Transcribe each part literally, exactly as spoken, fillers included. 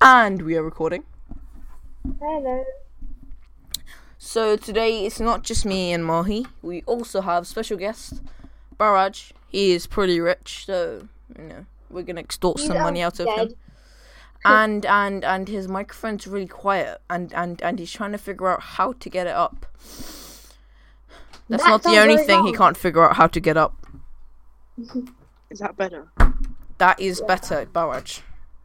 And we are recording. Hello. So today it's not just me and Mahi. We also have special guest, Baraj. He is pretty rich, so you know we're gonna extort He's some money out of dead. him. And and and his microphone's really quiet, and and and he's trying to figure out how to get it up. That's That not the sounds only very thing he wrong. can't figure out how to get up. Is that better? That is better, Baraj.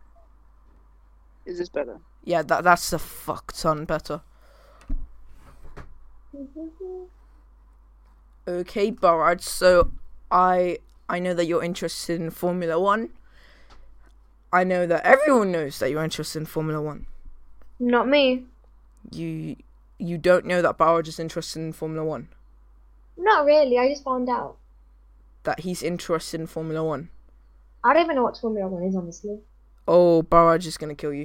Is this better? Yeah, that that's a fuck ton better. Okay, Baraj. So I I know that you're interested in Formula One. I know that everyone knows that you're interested in Formula One. Not me. You you don't know that Baraj is interested in Formula One. Not really. I just found out. That he's interested in Formula One. I don't even know what Formula One is, honestly. Oh, Baraj is gonna kill you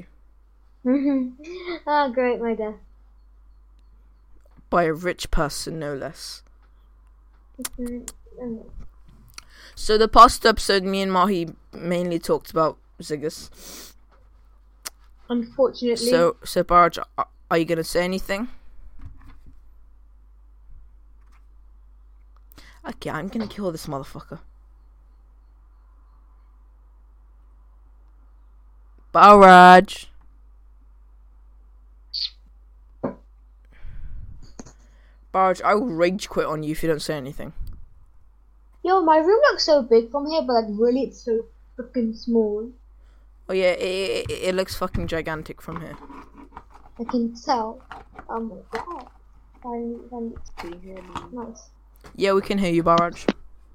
Ah, great, my death. by a rich person, no less. So the past episode, me and Mahi mainly talked about Ziggus. Unfortunately. So so Baraj, are- are you gonna say anything? Okay, I'm gonna kill this motherfucker. Baraj. Baraj, I will rage quit on you if you don't say anything. Yo, my room looks so big from here, but like really, it's so freaking small. Oh yeah, it, it, it looks fucking gigantic from here. I can tell. Um, wow. And, and Can you hear me? nice. Yeah, we can hear you, Baraj.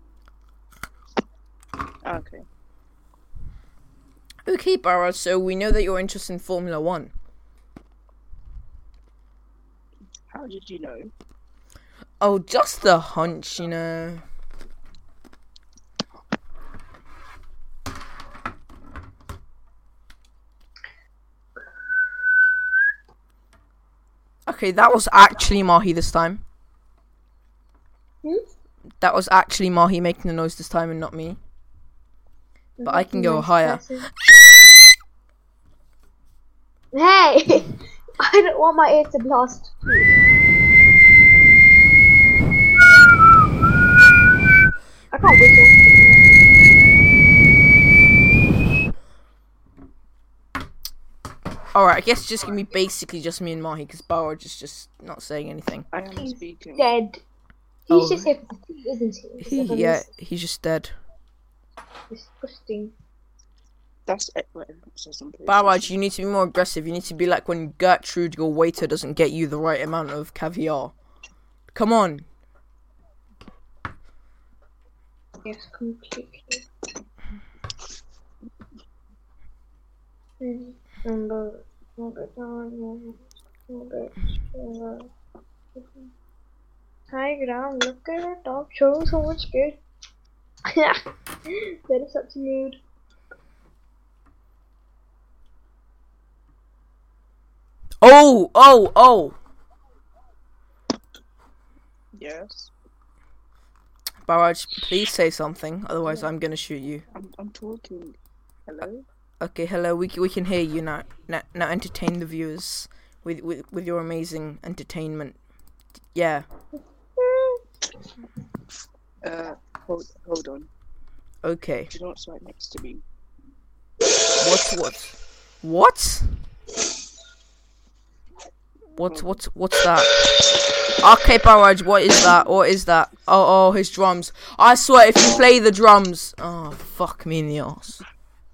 Ah, okay. Okay, Baraj, so we know that you're interested in Formula One. How did you know? Oh, just a hunch, you know. Okay, that was actually Mahi this time. Hmm? That was actually Mahi making the noise this time and not me. But I can go Nice higher. person. Hey! I don't want my ear to blast. I can't whistle. Alright, I guess it's just gonna be basically just me and Mahi, because Baraj is just not saying anything. I am He's speaking. dead. He's Oh. just here for the tea, isn't he? He, Except yeah, for he's just dead. this Disgusting. That's it. What it says on PlayStation. Baraj, you need to be more aggressive. You need to be like when Gertrude, your waiter, doesn't get you the right amount of caviar. Come on. Yes, completely. Mm, Number, number, number, number, number. High ground, look at her top, showing so much good. That is such a mood. Oh, oh, oh. Yes. Baraj, please say something. Otherwise, I'm gonna shoot you. I'm. I'm talking. Hello. Okay, hello. We c- we can hear you now. Now, now entertain the viewers with, with with your amazing entertainment. Yeah. Uh. Hold. Hold on. Okay. Do you know what's right next to me? What's what? What? What's what's what's that? Okay, Baraj, what is that? What is that? Oh, oh, his drums. I swear, if you play the drums, oh, fuck me in the ass.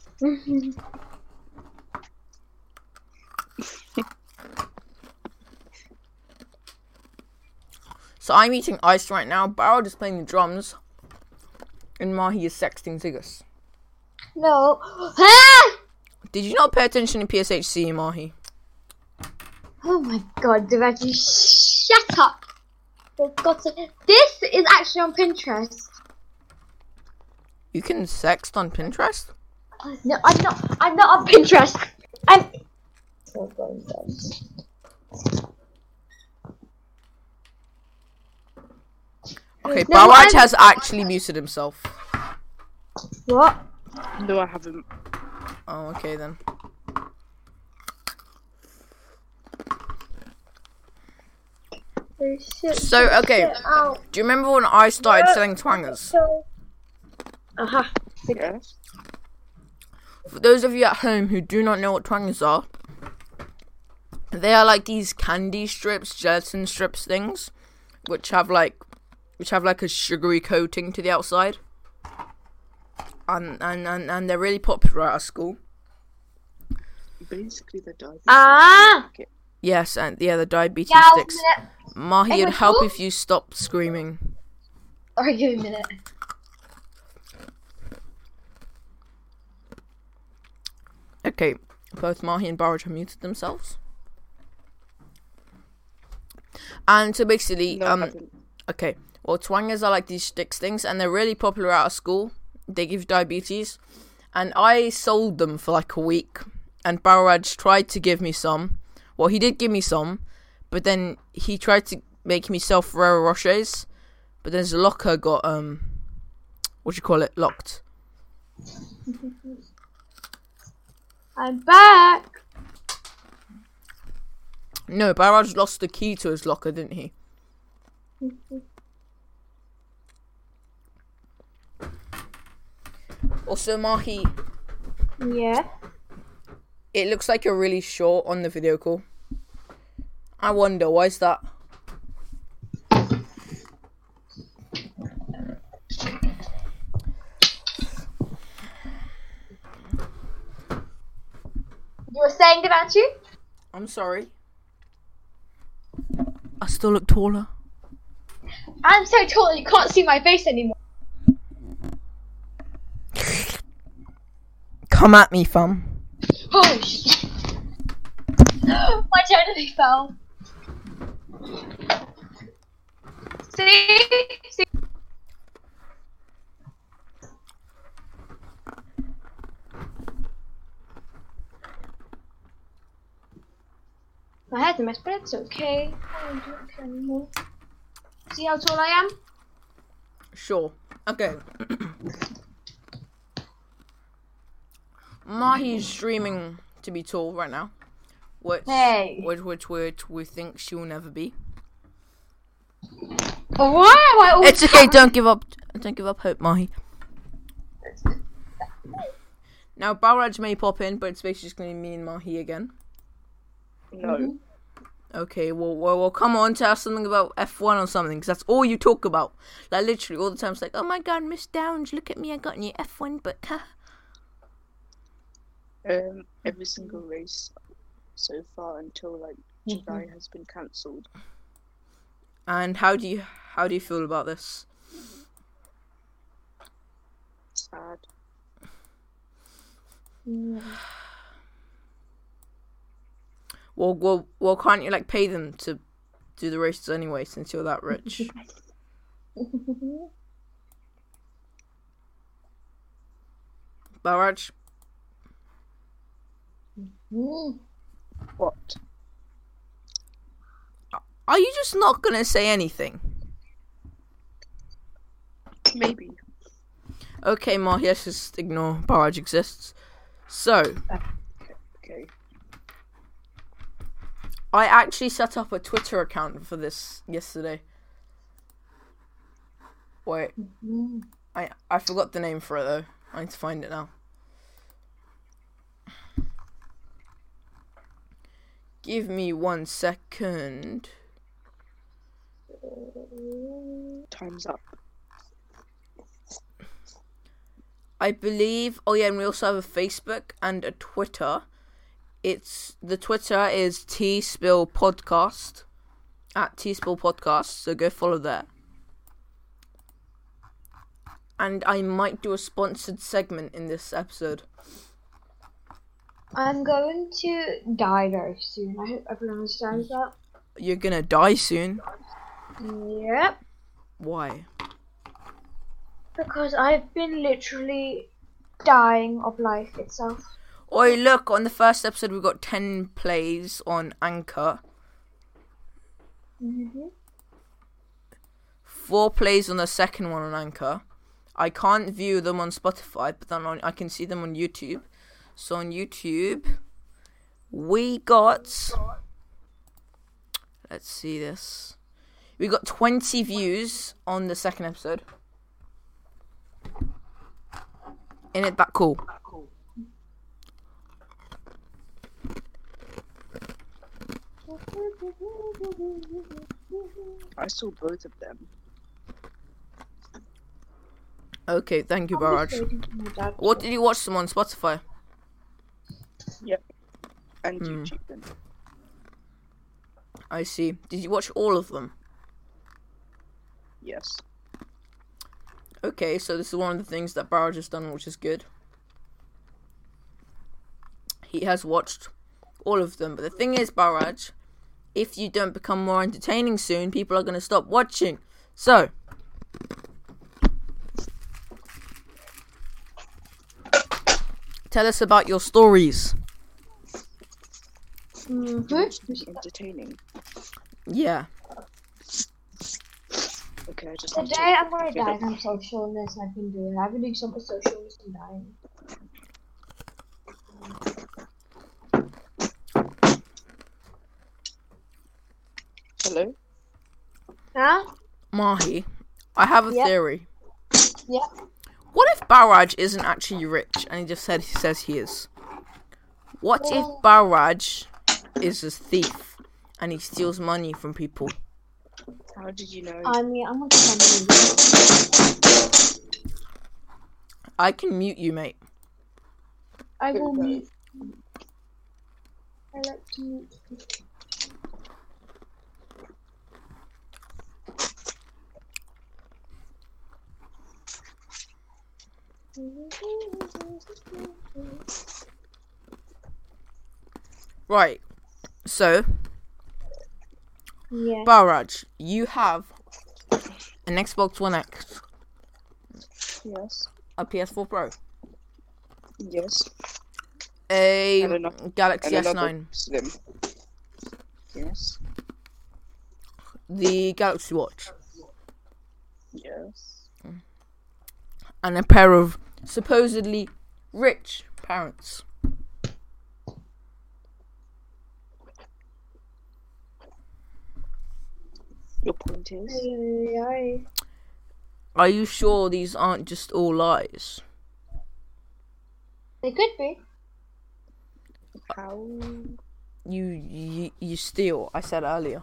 So I'm eating ice right now. Baraj is playing the drums, and Mahi is sexting Ziggus. No. Ah! Did you not pay attention to P S H C, Mahi? Oh my god, Devaji, shut up! For God's sake. This is actually on Pinterest. You can sext on Pinterest? No, I'm not. I'm not on Pinterest. I'm. Oh god, God. Okay, No, Baraj I'm- has actually muted himself. What? No, I haven't. Oh, okay then. So sit, So, sit, okay. sit out. Do you remember when I started selling twangers? Uh-huh. Yes. For those of you at home who do not know what twangers are, they are like these candy strips, gelatin strips things, which have like, which have like a sugary coating to the outside, and and and, and they're really popular at our school. Basically, the diabetes. Ah! Okay. Yes, and yeah, the diabetes Yeah, sticks. a minute. Mahi, Hey, it'd what's help wrong? if you stopped screaming. Alright, give me a minute. Okay, both Mahi and Barrage have muted themselves. And so basically, No, I um, haven't. okay, well, twangers are like these sticks things, and they're really popular out of school. They give diabetes, and I sold them for like a week, and Barrage tried to give me some. Well, he did give me some, but then he tried to make me sell Ferrero Rochers, but then his locker got, um, what do you call it, locked. I'm back. No, Barrage lost the key to his locker, didn't he? Also, Mahi, Yeah. it looks like you're really short on the video call. I wonder, why is that? You were saying about you? I'm sorry. I still look taller. I'm so tall that you can't see my face anymore. Come at me, fam. Oh shit. My totally fell. See? See? My head's a mess, but it's okay. I won't do it anymore. See how tall I am? Sure. Okay. Mahi's streaming to be tall right now. Which, Hey. which, which, which we think she'll never be. But why am I always It's okay, don't give up. Don't give up hope, Mahi. Now, Balraj may pop in, but it's basically just going to be me and Mahi again. No. Mhm. Okay, well, well, well, come on, tell us something about F one or something, because that's all you talk about. Like, literally, all the time, it's like, oh my god, Miss Downs, look at me, I got in your F one, but, Um, every single race so far until like July has been cancelled. And how do you, how do you feel about this? Sad. Well, well, well, can't you, like, pay them to do the races anyway, since you're that rich? Balraj? What? Are you just not gonna say anything? Maybe. Okay, Mahi, let's just ignore Balraj exists. So, Okay. I actually set up a Twitter account for this yesterday. Wait, I I forgot the name for it though. I need to find it now. Give me one second. Time's up. I believe. Oh yeah, and we also have a Facebook and a Twitter. It's the Twitter is T Spill Podcast at T Spill Podcast. So go follow there. And I might do a sponsored segment in this episode. I'm going to die very soon. I hope everyone understands that. You're gonna die soon. Yep. Why? Because I've been literally dying of life itself. Oi, look, on the first episode we got ten plays on Anchor. Mm-hmm. Four plays on the second one on Anchor. I can't view them on Spotify, but then on, I can see them on YouTube. So on YouTube, we got... Let's see this. We got twenty views on the second episode. Ain't it that cool? I saw both of them. Okay, thank you, I'm just Barrage. waiting for my dad. What did you watch them on Spotify? Yep. And Hmm. YouTube. Then. I see. Did you watch all of them? Yes. Okay, so this is one of the things that Barrage has done, which is good. He has watched all of them, but the thing is, Barrage, if you don't become more entertaining soon, people are going to stop watching. So, tell us about your stories. Mhm. Entertaining. Yeah. Okay, I just. Today need to I'm gonna get die up. from socialness. I've been doing. I've been doing so much socialness and dying. Hello. Huh? Mahi, I have a Yep. theory. Yeah. What if Barrage isn't actually rich and he just said he says he is? What Well- if Barrage is a thief and he steals money from people? How did you know? I mean, I'm gonna come in. I can mute you, mate. I will Okay. mute. I like to mute. Right. So, Yeah. Barrage, you have an Xbox One X, Yes. a P S four Pro, Yes. a And ano- Galaxy and S another nine, Slim. Yes. the Galaxy Watch, Yes. and a pair of supposedly rich parents. Your point is. Ay, ay, ay. Are you sure these aren't just all lies? They could be. How? You you, you steal, I said earlier.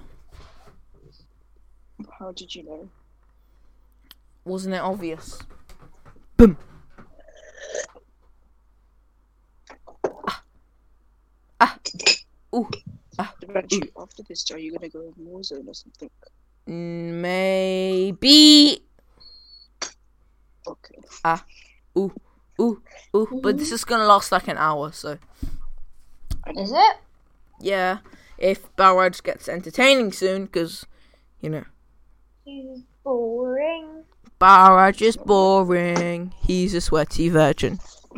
How did you know? Wasn't it obvious? Boom. Ah. Ah. Ooh. Ah. Eventually, after this, are you gonna go in Warzone or something? Maybe. Okay. Ooh. Ooh. Ooh. But this is gonna last like an hour, so. Is it? Yeah. If Barrage gets entertaining soon, because, you know. He's boring. Barrage is boring. He's a sweaty virgin.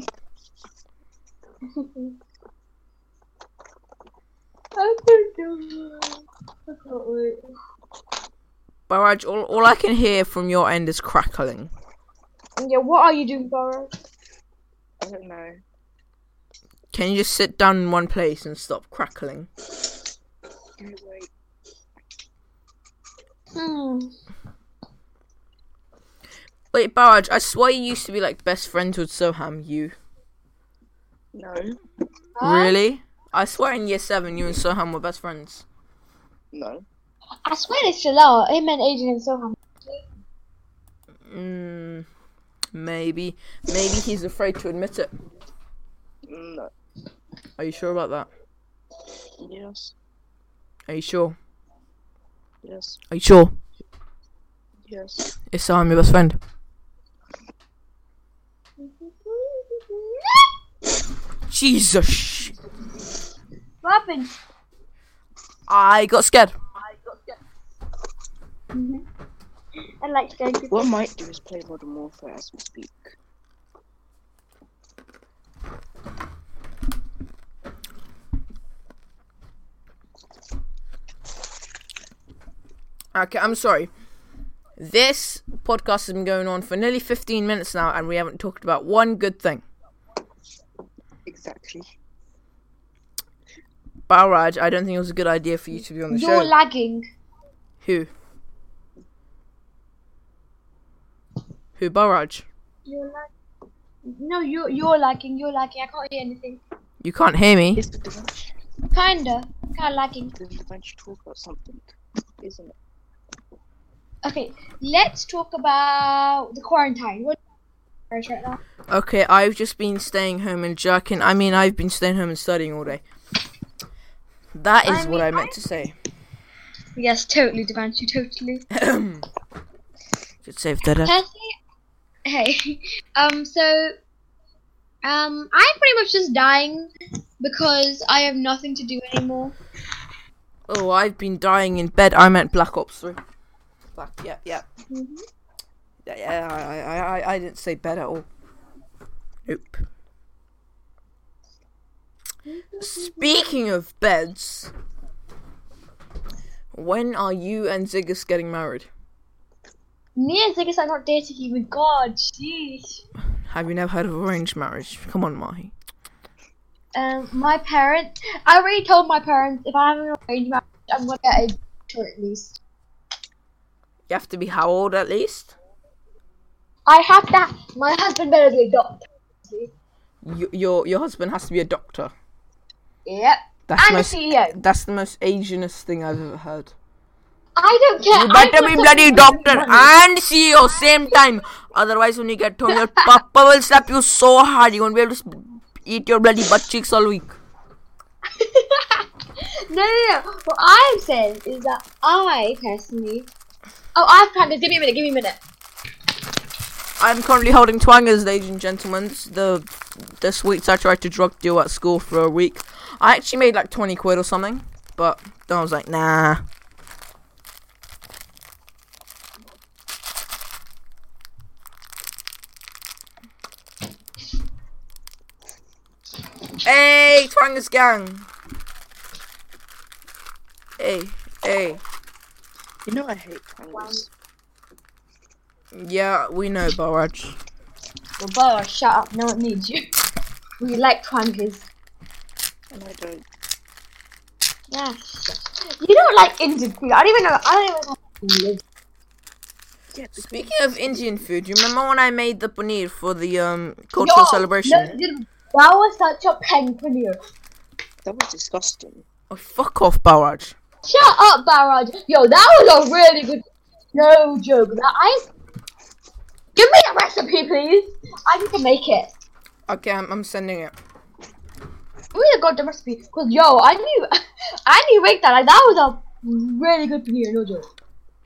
I can't do it. I can't wait. Barrage, all, all I can hear from your end is crackling. Yeah, what are you doing, Barrage? I don't know. Can you just sit down in one place and stop crackling? You wait. Hmm. Wait, Barrage, I swear you used to be like best friends with Soham, you. No. Huh? Really? I swear in year seven you and Soham were best friends. No. I swear it's Jalal. Him and Adrian and Soham. Mm, maybe. Maybe he's afraid to admit it. No. Are you sure about that? Yes. Are you sure? Yes. Are you sure? Yes. Is Soham your best friend? Jesus! What happened? I got scared. Mm-hmm. I like scaring people. What I might do is play Modern Warfare as we speak. Okay, I'm sorry. This podcast has been going on for nearly fifteen minutes now, and we haven't talked about one good thing. Exactly. Barrage, I don't think it was a good idea for you to be on the You're show. lagging. Who? Who, Barrage? You're like. No, you you're lagging. You're lagging. I can't hear anything. You can't hear me. Is the Devansh? Kinda. Kinda lagging. The Devansh talk about something, isn't it? Okay, let's talk about the quarantine. What right now? Okay, I've just been staying home and jerking. I mean, I've been staying home and studying all day. That is I what mean, I meant I- to say. Yes, totally, Devanshi, totally. Should save that up. Personally, hey, um, so, um, I'm pretty much just dying because I have nothing to do anymore. Oh, I've been dying in bed. I meant Black Ops three. Black, yeah, yeah. Mhm. Yeah, yeah, I, I, I, I didn't say bed at all. Nope. Speaking of beds, when are you and Ziggus getting married? Me and Ziggus are not dating even. God, jeez. Have you never heard of arranged marriage? Come on, Mahi. Um, my parents, I already told my parents if I have an arranged marriage, I'm gonna get a doctor at least. You have to be how old at least? I have to. My husband better be a doctor. Y- your your husband has to be a doctor. Yep. That's the And a most. C E O. That's the most Asianist thing I've ever heard. I don't care. You better I be put bloody some doctor money. and C E O same time. Otherwise, when you get home, your papa will slap you so hard you won't be able to sp- eat your bloody butt cheeks all week. No, no, no. What I'm saying is that I personally. Oh, I have time. Give me a minute. Give me a minute. I'm currently holding twangers, ladies and gentlemen. The the sweets I tried to drug deal at school for a week. I actually made like twenty quid or something, but then I was like, nah. Hey, twangers gang. Hey, hey. You know I hate twangers. Yeah, we know, Barrage. Well, Boa, shut up. No one needs you. We like twangers. And I don't. Yeah. You don't like Indian food. I don't even know. I don't even know how to live. Yeah, because Speaking of Indian food, you remember when I made the paneer for the um cultural Yo, celebration? No, you- that was such a pen paneer. that was disgusting. Oh, fuck off, Barrage. Shut up, Barrage. Yo, that was a really good. No joke. That I. Give me the recipe, please. I need to make it. Okay, I'm, I'm sending it. Give me the goddamn recipe. Cause yo, I knew, I knew make that. Like, that was a really good paneer. No joke.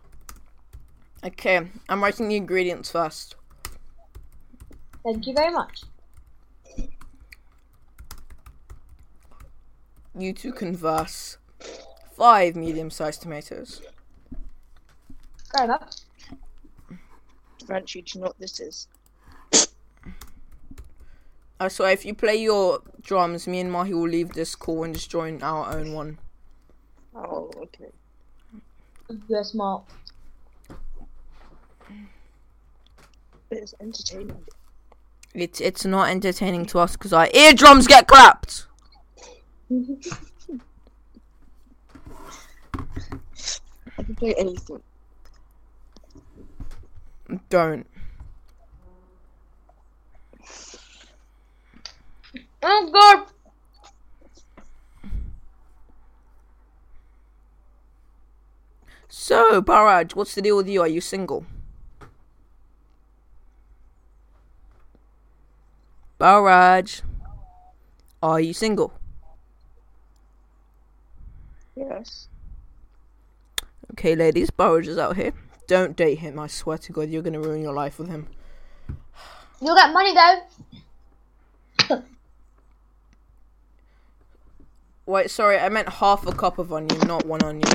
Okay, I'm writing the ingredients first. Thank you very much. You two converse. Five medium-sized tomatoes. Fair enough. Devanshi, do you know what this is? I swear, if you play your drums, me and Mahi will leave this call and just join our own one. Oh, okay. You're smart. But it's entertaining. It's it's not entertaining to us because our eardrums get clapped. I can play anything. Don't. Oh god. So, Barrage, what's the deal with you? Are you single? Barrage, are you single? Yes. Okay, ladies, Barrage is out here. Don't date him, I swear to God, you're gonna ruin your life with him. You'll get money though. Wait, sorry, I meant half a cup of onion, not one onion.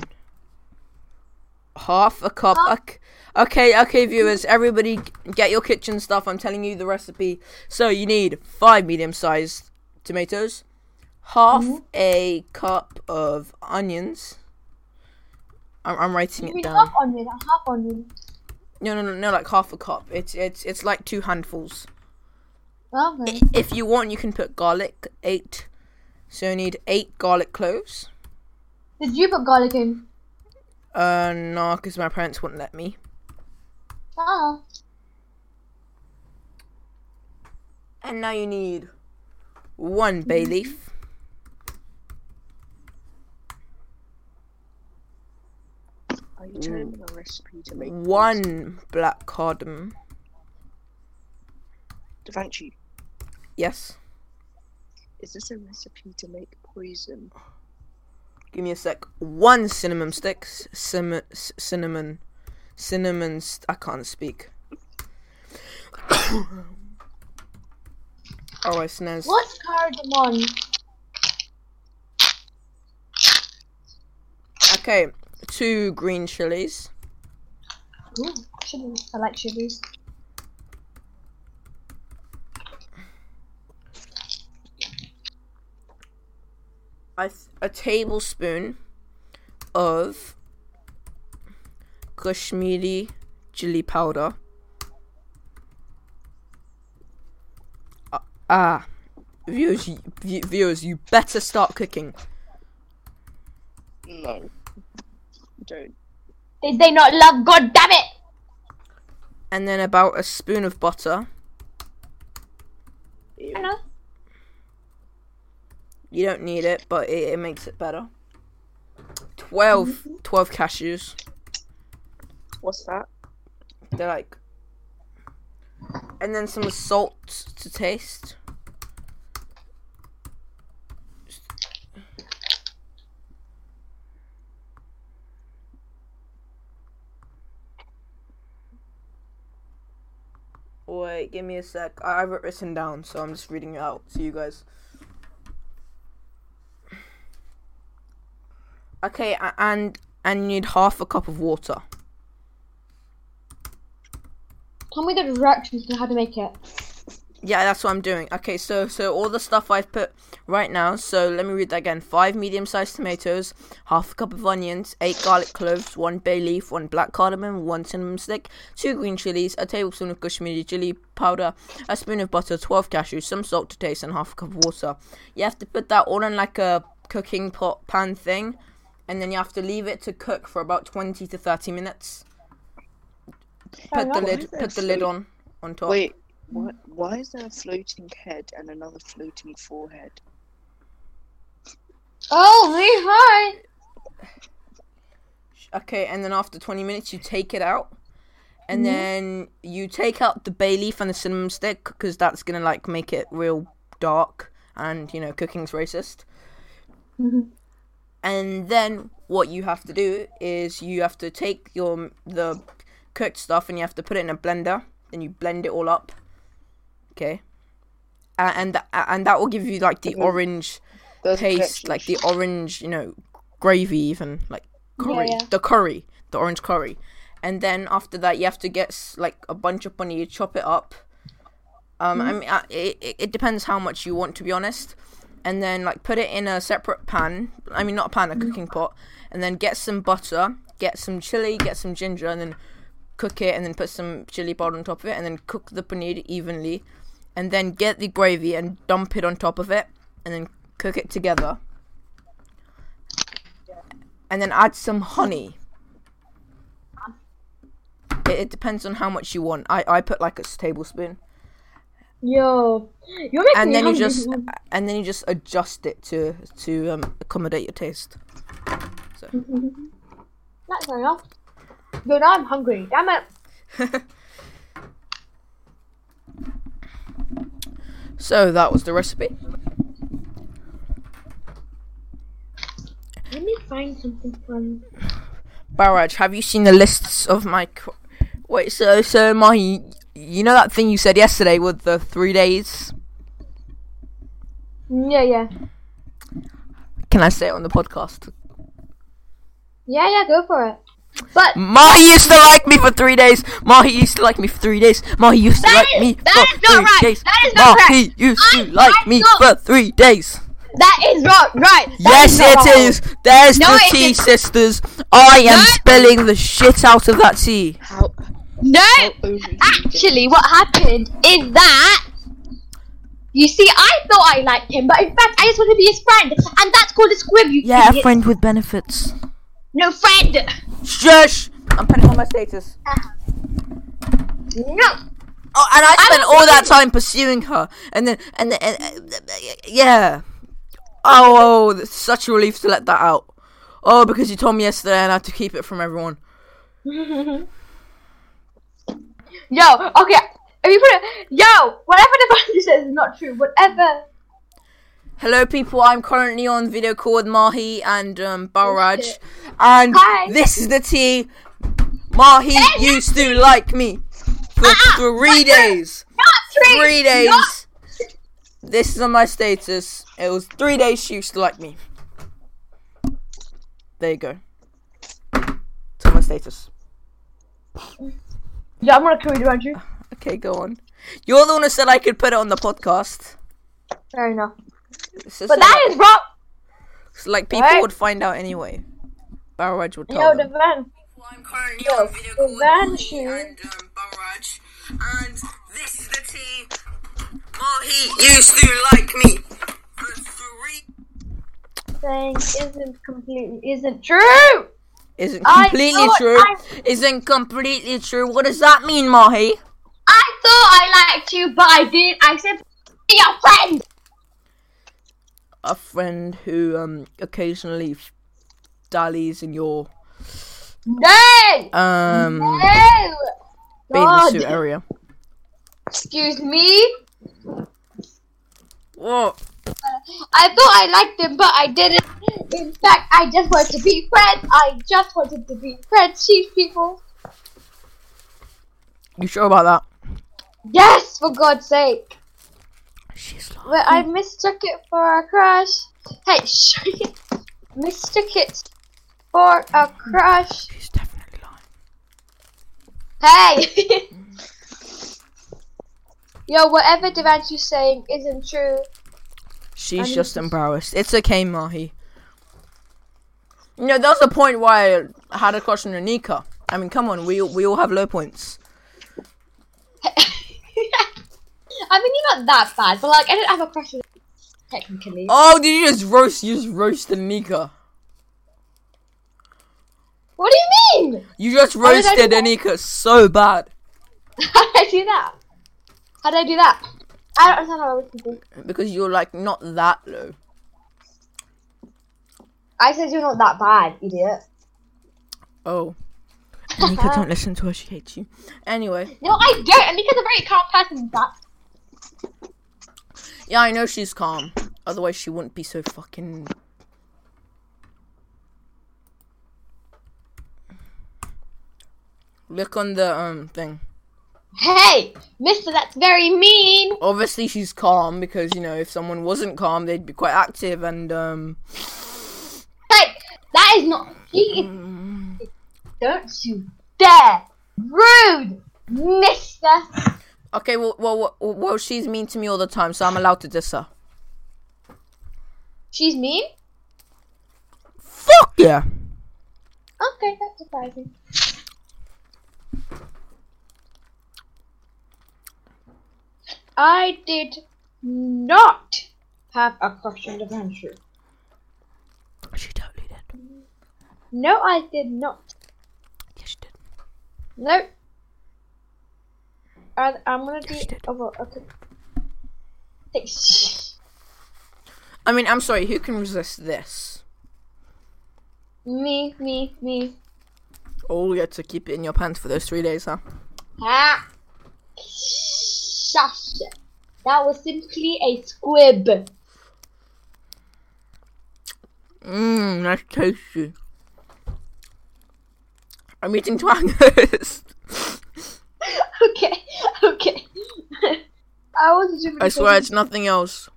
Half a cup. Half- ok- Okay, okay, viewers, everybody get your kitchen stuff. I'm telling you the recipe. So you need five medium-sized tomatoes, half Mhm. a cup of onions. I'm, I'm writing You it mean down. half onion, half onion. No, no, no, no, like half a cup. It's it's it's like two handfuls. Okay. If you want, you can put garlic. Eight. So you need eight garlic cloves. Did you put garlic in? Uh, no, because my parents wouldn't let me. Ah. And now you need one bay leaf. Are you telling me a recipe to make poison? One black cardamom. Devanchi, Yes. is this a recipe to make poison? Give me a sec. One cinnamon sticks. Sim- c- cinnamon. Cinnamon. St- I can't speak. Alright, Snez. What's cardamom? Okay, two green chilies. Ooh, chili. I like chilies. A, th- a tablespoon of Kashmiri chili powder. Uh, ah, viewers, you, view- viewers, you better start cooking. No. Don't. Did they not love? God damn it! And then about a spoon of butter. Ew. I know. You don't need it, but it, it makes it better. twelve, twelve cashews. What's that? They're like... And then some salt to taste. Wait, give me a sec. I have it written down, so I'm just reading it out to you guys. Okay, a- and and you need half a cup of water. Tell me the directions to how to make it. Yeah, that's what I'm doing. Okay, so so all the stuff I've put right now. So let me read that again. Five medium-sized tomatoes, half a cup of onions, eight garlic cloves, one bay leaf, one black cardamom, one cinnamon stick, two green chilies, a tablespoon of Kashmiri chili powder, a spoon of butter, twelve cashews, some salt to taste, and half a cup of water. You have to put that all in like a cooking pot pan thing, and then you have to leave it to cook for about twenty to thirty minutes. Put the enough. lid, Why is put there the lid float- on, on top. Wait, what? Why is there a floating head and another floating forehead? Oh, me hi. Okay, and then after twenty minutes, you take it out. And Mhm. then you take out the bay leaf and the cinnamon stick, because that's going to, like, make it real dark. And, you know, cooking's racist. Mhm. And then what you have to do is you have to take your the cooked stuff and you have to put it in a blender. Then you blend it all up. Okay. Uh, and, th- and that will give you, like, the Mhm. orange There's paste, like the orange, you know, gravy even, like curry, Yeah, yeah. the curry, the orange curry. And then after that, you have to get s- like a bunch of paneer, chop it up. Um, I mean, uh, it it it depends how much you want, to be honest. And then like put it in a separate pan. I mean, not a pan, a cooking pot. And then get some butter, get some chili, get some ginger, and then cook it. And then put some chili powder on top of it, and then cook the paneer evenly. And then get the gravy and dump it on top of it, and then cook it together. And then add some honey. It, it depends on how much you want. I, I put like a tablespoon. Yo, you're making And me then you hungry. just and then you just adjust it to to um, accommodate your taste. That's fair enough. Yo, now I'm hungry. Damn it. So that was the recipe. Let me find something fun. Barraj, have you seen the lists of my... Co- Wait, so, so my... You know that thing you said yesterday with the three days? Yeah, yeah. Can I say it on the podcast? Yeah, yeah, go for it. But Mahi used to like me for three days. Mahi used to like me for three days. Mahi used to That like is- me that for is not three right. days. That is not Mahi right. used to I- like I me don't- for three days. that is not right. That Yes, is not it right. is. There's No, the it tea, is- sisters. I am No. spilling the shit out of that tea. How? No, how overly actually, what happened is that. You see, I thought I liked him, but in fact, I just want to be his friend, and that's called a squib. You Yeah, a idiot. friend with benefits. No friend. Shush! I'm putting on my status. No. Oh, and I spent all that time pursuing her, and then, and then, and, uh, yeah. Oh, oh, it's such a relief to let that out. Oh, because you told me yesterday and I had to keep it from everyone. Yo, okay. If you put it, yo, whatever the Banjo says is not true. Whatever. Hello, people. I'm currently on video call with Mahi and um, Balraj, Oh, and Hi. this is the tea. Mahi used to like me for three days. Not true. Three days. Not- This is on my status. It was three days she used to like me. There you go. It's on my status. Yeah, I'm gonna kill you, Andrew. Okay, go on. You're the one who said I could put it on the podcast. Fair enough. It's just But like, that is wrong. it's like people Right. would find out anyway. Balraj would tell Yo, the them. van. Well, I'm currently Yo, on video the call with van Mahi shoe. and um, Balraj, and this is the tea. Mahi used to like me for three. Saying isn't completely isn't true. Isn't I completely thought true. I- Isn't completely true. What does that mean, Mahi? I thought I liked you, but I didn't. I said be your friend. A friend who um occasionally f- dallies in your No. um No. bathing suit God. area. Excuse me. What? I thought I liked him, but I didn't. In fact, I just wanted to be friends. I just wanted to be friends, cheap people. You sure about that? Yes, for God's sake. She's lying. But I mistook it for a crush. Hey, shh. Mistook it for a crush. She's definitely lying. Hey! Yo, whatever Devanchu's saying isn't true. She's I'm just just- embarrassed. It's okay, Mahi. You know, there's a point where I had a crush on Anika. I mean, come on, we we all have low points. I mean, you're not that bad, but like, I didn't have a crush on him, technically. Oh, did you just roast? You just roasted Anika. What do you mean? You just How did I do roasted that? Anika so bad How did I do that? How did I do that? I don't understand how I was thinking. because you're like not that low. I said you're not that bad, idiot. Oh, Anika, don't listen to her. She hates you. Anyway, No, I don't. Anika's a very calm person, in fact. yeah, I know she's calm. Otherwise, she wouldn't be so fucking. Look on the um thing. Hey, mister, that's very mean. Obviously, she's calm because you know if someone wasn't calm, they'd be quite active and um. Hey, that is not. He is. Don't you dare. Rude, mister. Okay, well, well, well, well, she's mean to me all the time, so I'm allowed to diss her. She's mean? Fuck yeah. Okay, that's surprising. I did not have a crush on Devanchu. She totally did. No, I did not. Yes, she did. No. I, I'm gonna do. Yes, she did. Oh, well, okay. Hey, shh. I mean, I'm sorry. Who can resist this? Me, me, me. Oh, you had to keep it in your pants for those three days, huh? Ah. Shush. That was simply a squib. Mmm, that's tasty. I'm eating twangers. Okay, okay. I was doing I swear it's nothing else.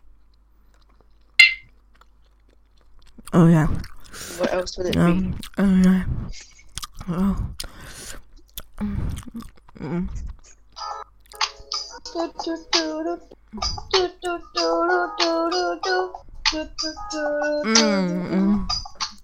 Oh yeah. What else would it be? Um, oh yeah. Oh. Mm. Mm. Mm.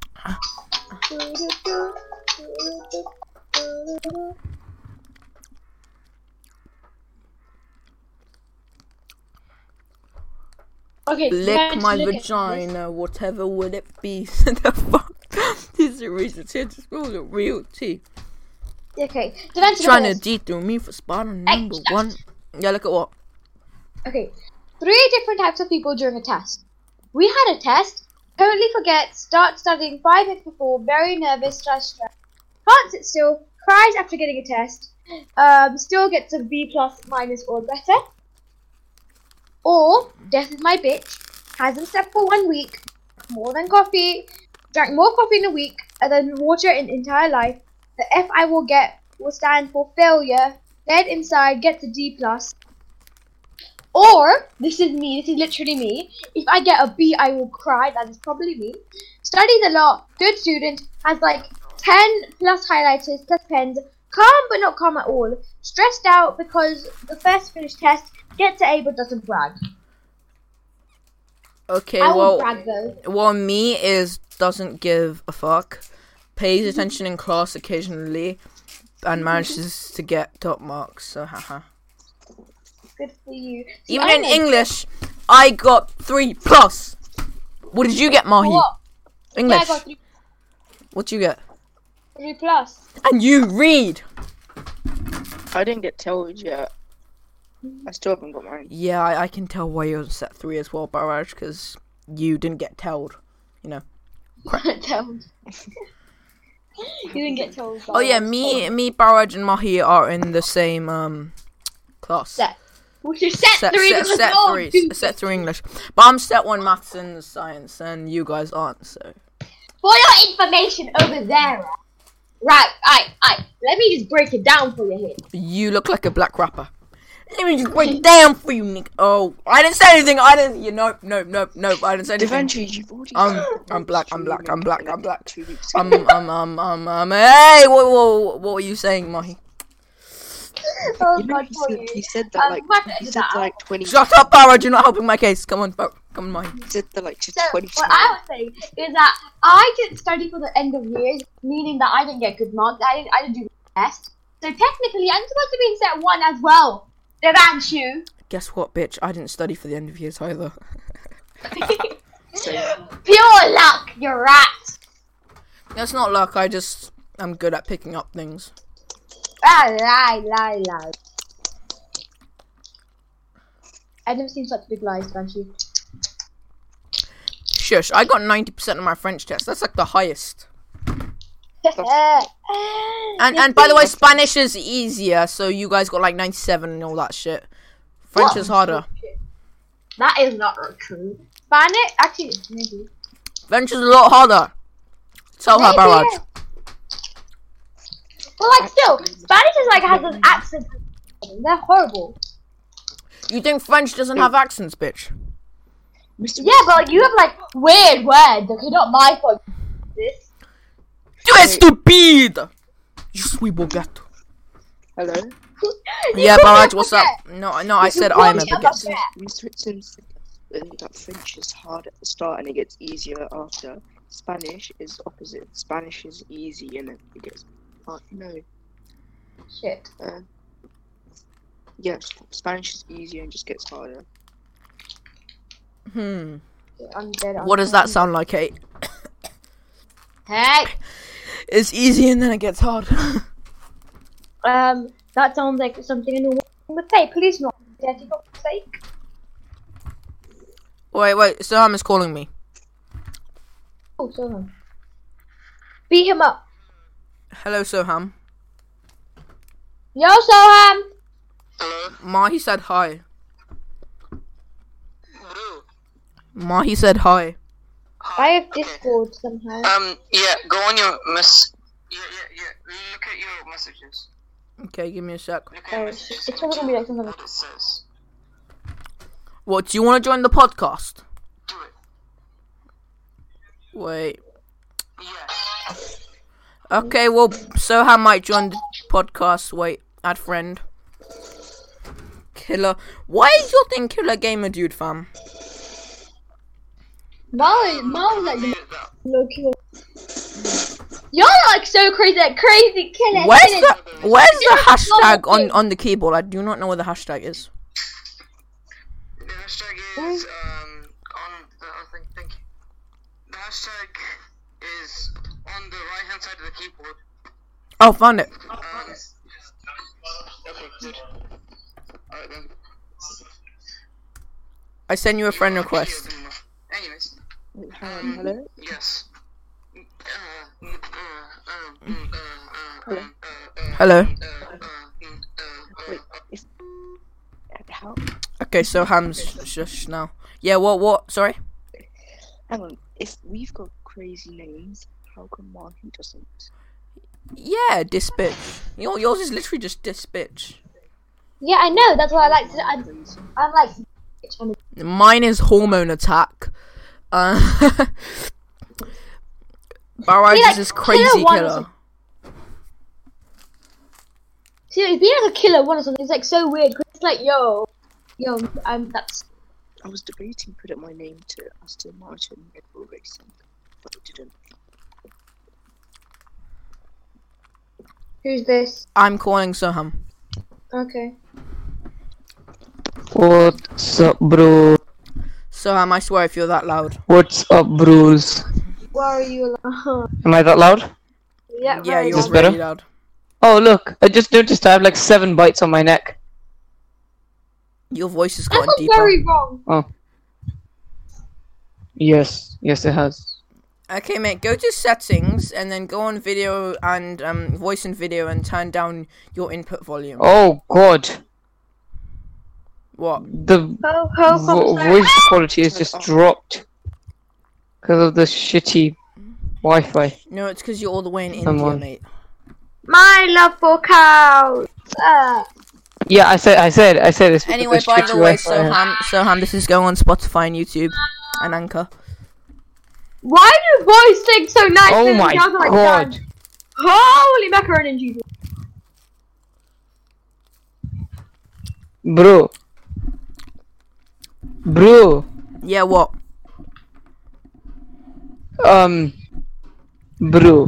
Okay, Lick let's my look at this. vagina, whatever would it be? The fuck? This is a reason to spill the real tea. Okay, Devanshi, Trying to look at this. detour me for spot on number Extra. one. Yeah, look at what? Okay, three different types of people during a test. We had a test. Totally forget. Start studying five minutes before. Very nervous. Stress. Stress. Can't sit still. Cries after getting a test. Um, still gets a B plus minus or better. Or death is my bitch. Hasn't slept for one week. More than coffee. Drank more coffee in a week than water in entire life. The F I will get will stand for failure. Dead inside gets a D plus. Or, this is me, this is literally me. If I get a B, I will cry. That is probably me. Studies a lot. Good student. Has like ten plus highlighters plus pens. Calm but not calm at all. Stressed out because the first finished test. Gets an A but doesn't brag. Okay, I will well, brag though. well, me is doesn't give a fuck, pays attention in class occasionally, and manages to get top marks. So, haha. Good for you. See, Even I in know- English, I got three plus. What did you get, Mahi? What? English. Yeah, I got three, What'd you get? three plus. And you read. I didn't get told yet. I still haven't got mine. Yeah, I, I can tell why you're on set three as well, Barrage, because you didn't get told. You know. Told. You didn't get told. Oh yeah, me, me, Barrage, and Mahi are in the same um class. Set. Which is set, Set, three. set, because set you're three, two. set three English. But I'm set one maths and science, and you guys aren't. So For your information over there. Right, I, I. Let me just break it down for you here. you look like a black rapper. Let me just break it down for you, Nick. Oh, I didn't say anything. I didn't. You nope, nope, nope, nope. I didn't say anything. Devendra, you've already. I'm, I'm black. I'm black. I'm black. I'm black. Two weeks Um, ago. um, um, um, um. Hey, what, what, what were you saying, Mahi? Oh You know, God, he for said, you. he said that Um, like what he is said that? like twenty. Shut up, Barrage. You're not helping my case. Come on, Bar- come on, Mahi. He said that like just So, twenty. what I was saying is that I didn't study for the end of years, meaning that I didn't get good marks. I didn't, I didn't do the test. So technically, I'm supposed to be in set one as well. Devanshu. Guess what, bitch? I didn't study for the end of years either. So, Pure luck, you rat. That's not luck. I just am good at picking up things. Ah, lie, lie, lie. I've never seen such big lies, Devanshu. Shush. I got ninety percent on my French test. That's like the highest. And and by the way, Spanish is easier. So you guys got like ninety-seven and all that shit. French What? is harder. That is not true. Spanish, actually, maybe. French is a lot harder. Tell her, Maybe, Barrage. yeah. But like, still, Spanish is like has an accent. They're horrible. You think French doesn't have accents, bitch? Mister Yeah, but like, you have like weird words. Okay, not my fault. This. Tu es stupide! Je suis baguette. Hello. Yeah, You Barrage, call me what's a up? baguette. No, no, I You said call I'm a me a baguette. baguette. Mister Sims said that French is hard at the start and it gets easier after. Spanish is opposite. Spanish is easy and then it gets hard. No. Shit. Uh, yes, Spanish is easier and just gets harder. Hmm. I'm dead. I'm What does that sound like, Kate? Hey. It's easy and then it gets hard. Um, that sounds like something a woman would say. Please not. Daddy, for God's sake. Wait, wait, Soham is calling me. Oh, Soham. Beat him up. Hello, Soham. Yo, Soham. Hello? Mahi said hi. Bro. Mahi said hi. I have Okay. Discord somehow. Um, yeah, go on your mess. Yeah, yeah, yeah. Look at your messages. Okay, give me a sec. Look at Oh, your it's messages. it's probably gonna be like something. What it says. What, do you want to join the podcast? Do it. Wait. Yeah. Okay, well, Soham might join the podcast. Wait, add friend. Killer. Why is your thing Killer Gamer Dude, fam? Mal, Mal like the Yeah, that- low killer. You're like so crazy, like crazy killer. Where's killer. the Where's the hashtag on, on the keyboard? I do not know where the hashtag is. The hashtag is, um, on the, I think, thank you. The hashtag is on the right hand side of the keyboard. Oh, found it. Um, okay, good. Alright then. I sent you a friend Yeah, request. few of them are- Anyways. Wait, hang on, Um, hello? Yes. Uh, uh, uh, uh, uh, uh, Hello? uh, uh, Hello. uh, uh, uh, Wait, is... How? Okay, so Ham's shush now. Yeah, what, what? Sorry? Hang on, if we've got crazy names, how come Martin doesn't? Yeah, this bitch. Your, yours is literally just this bitch. Yeah, I know. That's why I like to. I, Crazy. I'm like. Mine is hormone attack. Uh, Barrage See, is like, this crazy Killer One is killer. See, it'd be like a killer one or something. It's like so weird. 'Cause it's like, yo, yo, I'm. That's. I was debating putting my name to Aston Martin Red Bull Racing, but I didn't. Who's this? I'm calling Soham. Okay. What's up, bro? Soham, I swear if you're that loud. What's up, bros? Why are you? Like, Am I that loud? yeah. Yeah, very you're Is this loud. better? really loud. Oh, look, I just noticed I have like seven bites on my neck. Your voice has That gotten was deeper. very wrong. Yes, yes, it has. Okay, mate, go to settings and then go on video and um, voice and video and turn down your input volume. Oh, God. What? The Ho ho vo- ho. voice quality has just dropped because of the shitty Wi-Fi. No, it's because you're all the way in Come India, on. mate. My love for cows. Uh, Yeah, I said, I said, I said it's because Anyway, of by shitty the way, Wi-Fi. Soham, Soham, this is going on Spotify and YouTube and Anchor. why do boys sing so nice? Oh and my girls are like God. dance? Holy macaroni and cheese. Bro. Bro. Yeah, what? Um. Bro.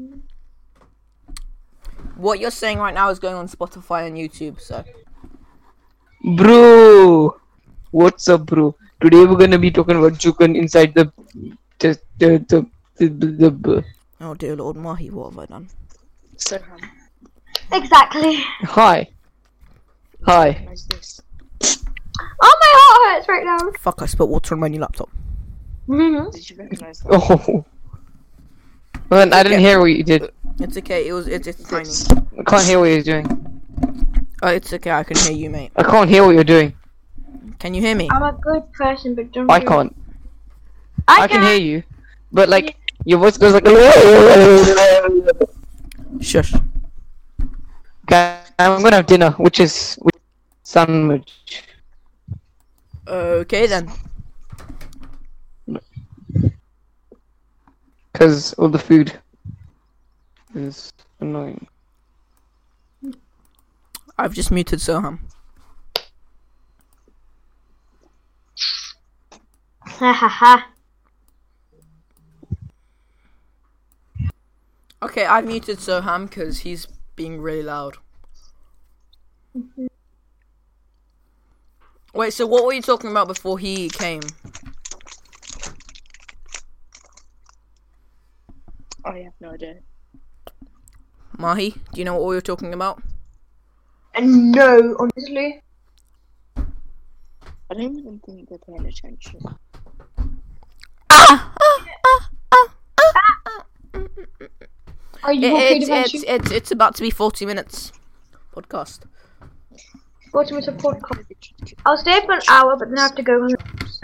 What you're saying right now is going on Spotify and YouTube, so. Bro. What's up, bro? Today we're gonna be talking about Jukan inside the the the the the, the, the Oh dear Lord Mahi, what have I done? So, um, Exactly. Hi. Hi. recognize this. Oh, my heart hurts right now. Fuck, I spilled water on my new laptop. Mm-hmm. Did you recognize that? Oh. Man, I didn't hear what you did. It's okay, it was, it's, it's tiny. I can't hear what you're doing. Oh, it's okay, I can hear you, mate. I can't hear what you're doing. Can you hear me? I'm a good person, but don't. I do- can't. I, I can can hear you, but like your voice goes like. Shush. Okay, I'm gonna have dinner, which is which sandwich. Okay then. Cause all the food is annoying. I've just muted Soham. Ha ha ha. Okay, I've muted Soham because he's being really loud. Wait, so what were you talking about before he came? I have no idea. Mahi, do you know what we were talking about? And no, honestly. I don't even think they're paying attention. Are you It, okay it's, to it's, mention? it's, it's about to be forty minutes podcast. forty minutes of podcast. I'll stay for an hour, but then I have to go home.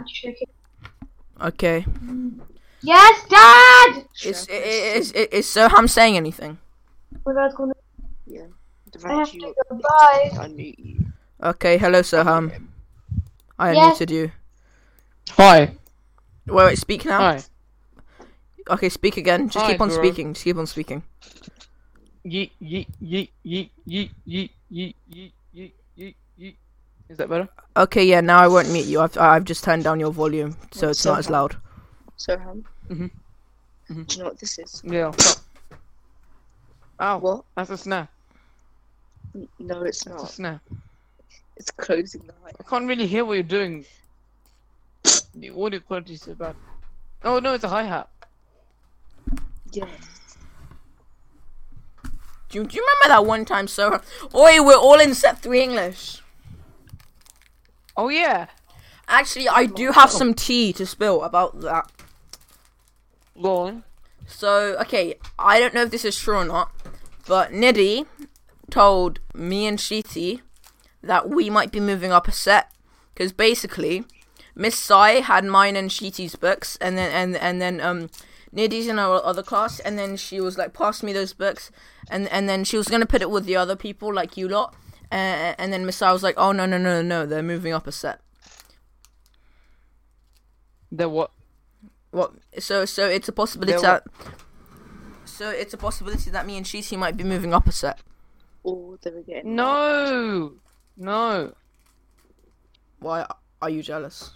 Okay. Yes, Dad! Is, is, is, is Soham saying anything? My dad's gonna. Yeah. I have Divide to you go. Bye. I knew you. Okay, hello Soham. I Yes. unmuted you. Hi. Wait, wait, speak now. Hi. Okay, speak again. Just Hi, keep on bro. speaking. Just keep on speaking. Yeet yeet yeet yeet yeet yeet yeet yeet yeet yeet yeet. Is that better? Okay, yeah, now I won't mute you. I've I've just turned down your volume, so it's So not as how- loud. So, um, Mhm. do you know what this is? Yeah. Ow. What? That's a snare. N- No, it's That's a not. snare. It's closing the eye. I can't really hear what you're doing. The audio quality is so bad. Oh no, it's a hi hat. Yeah. Do you, do you remember that one time, Soham? Oi, we're all in set three English. Oh yeah. Actually, I do have some tea to spill about that. Go on. So, okay, I don't know if this is true or not, but Niddy told me and Sheety that we might be moving up a set. Because basically, Miss Sai had mine and Sheety's books, and then and and then um Niddy's in our other class, and then she was like, pass me those books, and and then she was gonna put it with the other people, like you lot, uh, and then Miss Sai was like, oh no no no no, they're moving up a set. The what? What? So so it's a possibility They're that. So it's a possibility that me and Sheety might be moving up a set. Or they were getting No, no, Why are you jealous?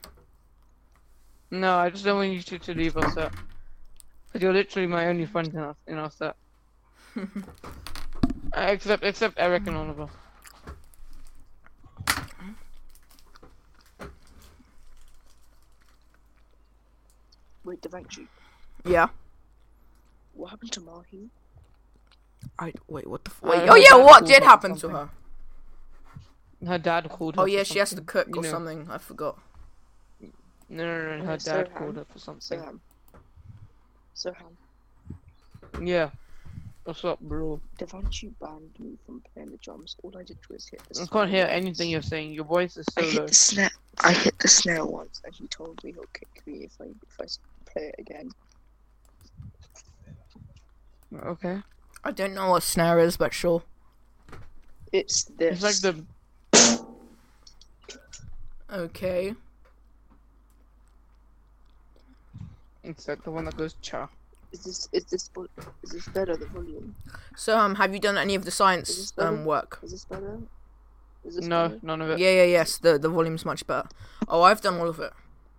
no. I just don't want you two to leave our set. Cause you're literally my only friend in our, in our set. Uh, except except Eric and Oliver. Wait, Devanshi, Yeah. what happened to Mahi? I wait. What the? F- Uh, wait. her Oh yeah. dad What called did her happen to something. her? Her dad called her. Oh for yeah, she has to something, cook you or know. something. I forgot. No, no, no. Her Okay, so dad Ham- called her for something. Soham. Soham. Yeah. What's up, bro? Devanshi banned me from playing the drums. All I did was hit the I snare can't hear once. anything you're saying. Your voice is I so hit low. the snare. I hit the snare once, and he told me he'll kick me if I if I s- play it again. Okay. I don't know what snare is, but sure. It's this. It's like the. Okay. It's like the one that goes cha. Is this is this vo- is this better? The volume. So um, have you done any of the Is science this better? um work? Is this better? Is this No, better? none of it. Yeah, yeah, yes. The the volume's much better. Oh, I've done all of it.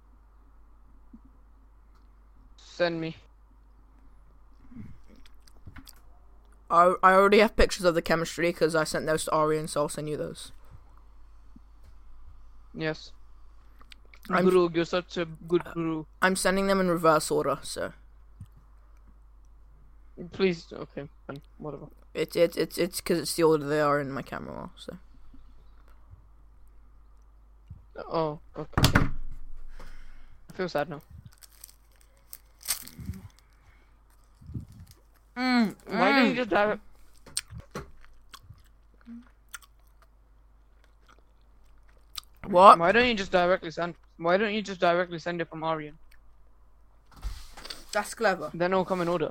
Send me. I I already have pictures of the chemistry because I sent those to Arian, so I'll send you those. Yes. I'm- Guru, you're such a good guru. I'm sending them in reverse order, so Please, okay, fine, whatever. it's it's it's it's because it's the order they are in my camera roll. So Oh, okay. I feel sad now. mm, Why don't you mm. just direct? What? Why don't you just directly send? Why don't you just directly send it from Arian? That's clever. Then it'll come in order.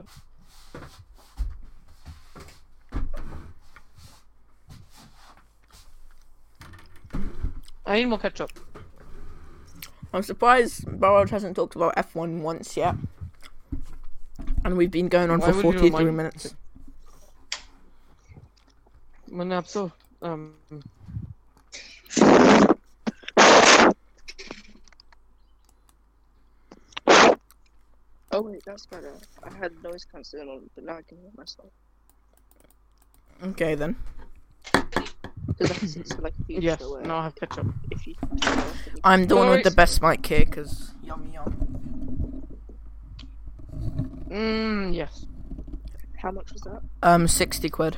I need more ketchup. I'm surprised Barrage hasn't talked about F one once yet, and we've been going on Why for would you forty-three remind- minutes. When I'm so um. Oh wait, that's better. I had noise cancelling on, but now I can hear myself. Okay then. Because that's it's like a feature Yes, where now I have ketchup. if you turn it off, then you I'm the one with the Boris. best mic here, cause yum yum. Mmm, yes. how much was that? Um, sixty quid.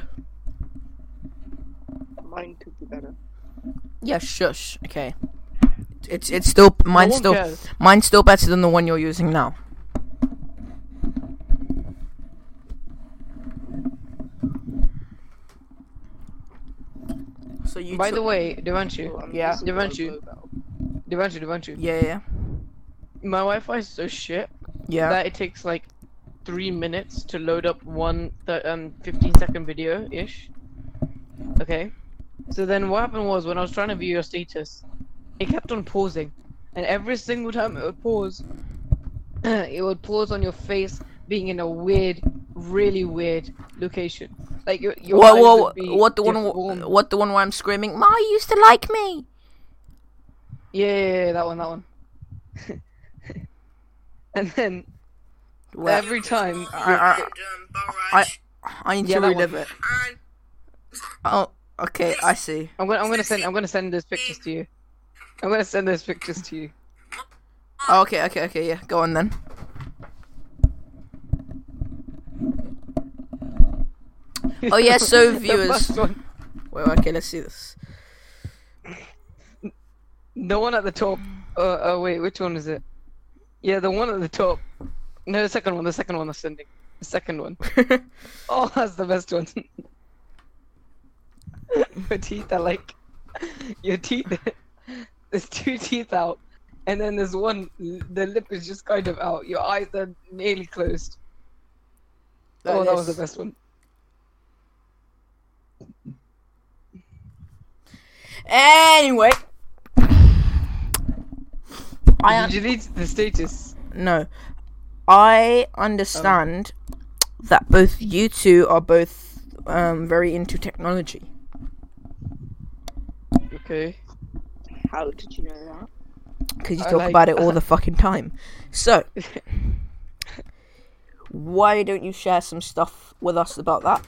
Mine could be better. Yeah, shush. Okay. It's it's still mine's no one still cares. mine's still better than the one you're using now. So you. By took- the way, Devanshu, So I'm Yeah. using my Devanshu. mobile. Devanshu, Devanshu. Yeah, yeah, My Wi-Fi is so shit yeah. that it takes like three minutes to load up one th- um fifteen second video ish. Okay. So then what happened was when I was trying to view your status, it kept on pausing, and every single time it would pause, it would pause on your face being in a weird, really weird location. Like your your What eyes what would be what the one deformed. what the one where I'm screaming? Ma used to like me. Yeah, yeah, yeah, that one, that one. And then Where- every time, I, I, Um, I, Barrage. I need Yeah, to that one. relive it. And Oh, okay, I see. I'm gonna I'm gonna send I'm gonna send those pictures to you. I'm gonna send those pictures to you. Oh, okay, okay, okay, yeah. Go on then. Oh, yeah, so The viewers. first one, Wait, okay, let's see this. the one at the top Uh, uh, wait, which one is it? Yeah, the one at the top. No, the second one. The second one that's sending. The second one. Oh, that's the best one. Your teeth are like your teeth. There's two teeth out, and then there's one. The lip is just kind of out. Your eyes are nearly closed. Oh, that was the best one. Anyway, I Did you delete the status? no, I understand that both you two are both um very into technology. Okay. How did you know that? Because you I talk like about it all that. the fucking time. So, why don't you share some stuff with us about that?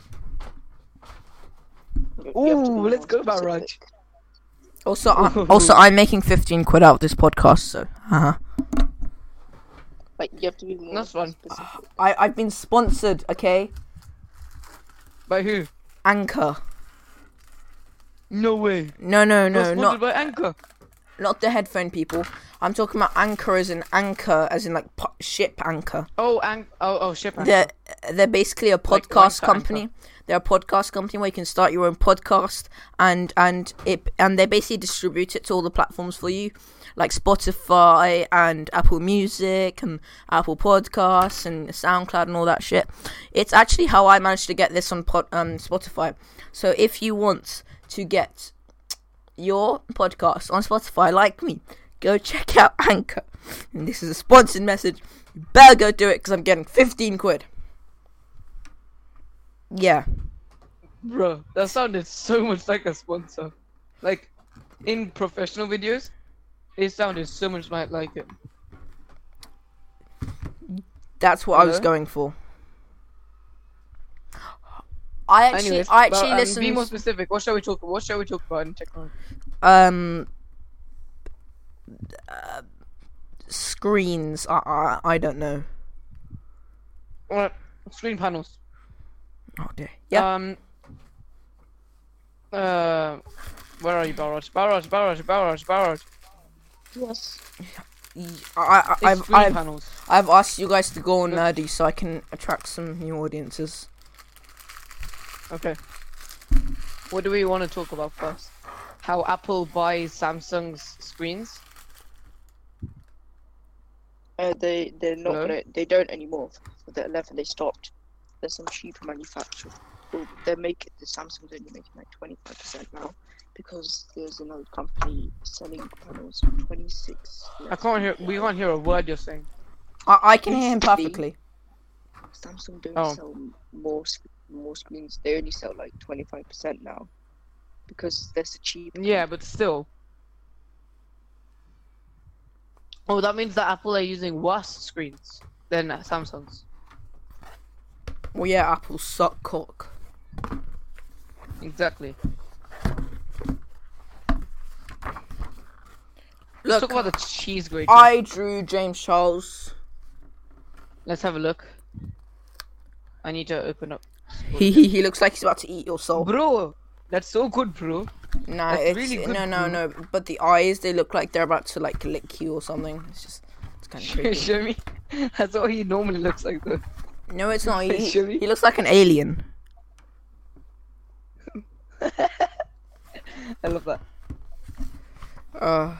You have to be Ooh, more let's go, specific. Barrage. Also, I, also, I'm making fifteen quid out of this podcast, so haha. Like you have to be more That's fun. specific. I I've been sponsored, okay? By who? Anchor. No way. No, no, You're no, sponsored not by Anchor. not the headphone people. I'm talking about anchor as in anchor, as in like po- ship anchor. Oh, Anch- oh, oh, ship Anchor. They're they're basically a Like podcast Anchor, company. Anchor. They're a podcast company where you can start your own podcast, and and it and they basically distribute it to all the platforms for you, like Spotify and Apple Music and Apple Podcasts and SoundCloud and all that shit. It's actually how I managed to get this on pod, um, Spotify. So if you want to get your podcast on Spotify like me, go check out Anchor. And this is a sponsored message. You better go do it because I'm getting fifteen quid. Yeah. Bro, that sounded so much like a sponsor. Like, in professional videos, it sounded so much like, like it. That's what I was Hello? going for. I actually, Anyways, I actually but, um, listened. Be more specific. What shall we talk? What shall we talk about in technology? Um, uh, screens. I, I, I don't know. Alright, screen panels. Oh dear. Yeah. Um. Uh, where are you, Barrage? Barrage, Barrage, Barrage, Barrage. Yes. I, I, It's I've, screen I've, panels. I've asked you guys to go on nerdy so I can attract some new audiences. Okay. What do we want to talk about first? How Apple buys Samsung's screens? Uh, they they're not Hello? gonna. They don't anymore. For the eleven, they stopped. There's some cheaper manufacturer. Well, they're making the Samsung's only making like twenty-five percent now because there's another company selling panels for twenty-six. I can't hear. We can't hear a word you're saying. I, I can hear him Basically- perfectly. Samsung don't Oh. sell more sc- more screens. They only sell like twenty-five percent now because they're so cheap. Yeah, but still. Oh, that means that Apple are using worse screens than Samsung's. Well, yeah, Apple suck cock. Exactly. Let's Look, talk about the cheese grater. I drew James Charles. Let's have a look. I need to open up. He he, he looks like he's about to eat your soul. Bro, that's so good, bro. Nah, That's it's really good, no, no, bro. no. But the eyes, they look like they're about to like lick you or something. It's just, it's kind of creepy. Show me. That's what he normally looks like, though. No, it's not. He, Show me. he looks like an alien. I love that. Uh,